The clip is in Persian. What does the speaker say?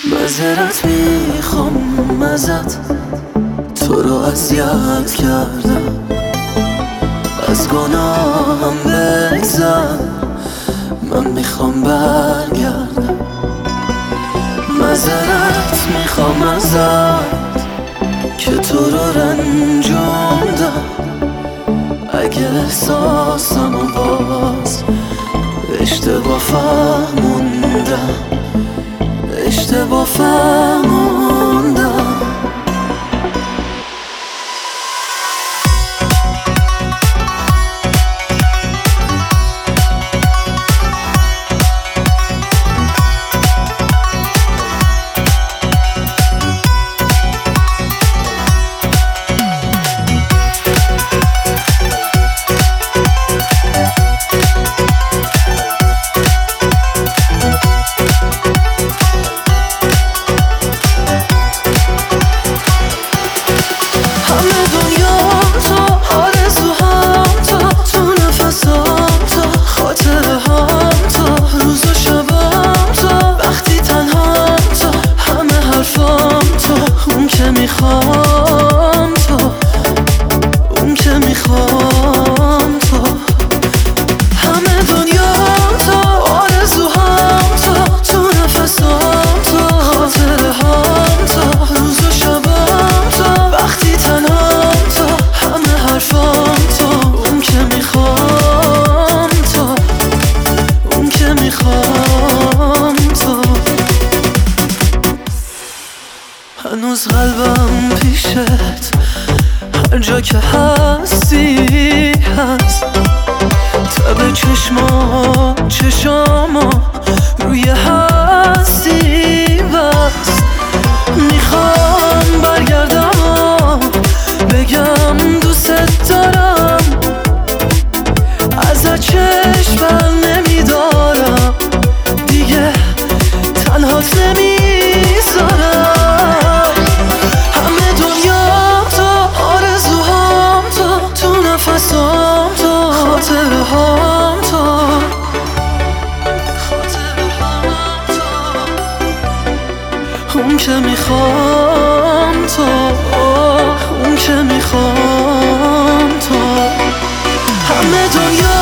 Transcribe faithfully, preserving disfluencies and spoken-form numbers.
معذرت میخوام ازت، تو رو اذیت کردم، از گناهم بگذر، من میخوام برگردم. معذرت میخوام ازت که تو رو رنجوندم، اگه احساسمو باز اشتباه فهموندم، اشتباه فهموندم. میخوام تو، اون که میخوام تو، همه دنیا تو، آرزوهام تو، تو نفسام تو، خاطره هام تو، روز و شبام تو، وقتی تنهام تو، همه حرفام تو، اون که میخوام تو، اون که میخوام تو. هنوز قلبم پیشت، هر جا که هستی هست، تب چشما چشاما روی هستی بس. میخوام برگردم و بگم دوست دارم، ازت چشم بر نمیدارم، دیگه تنهات نمیذارم. نفسام تو، خاطره هام تو، خاطره هام تو، اون که میخوام تو، اون که میخوام تو، همه دنیا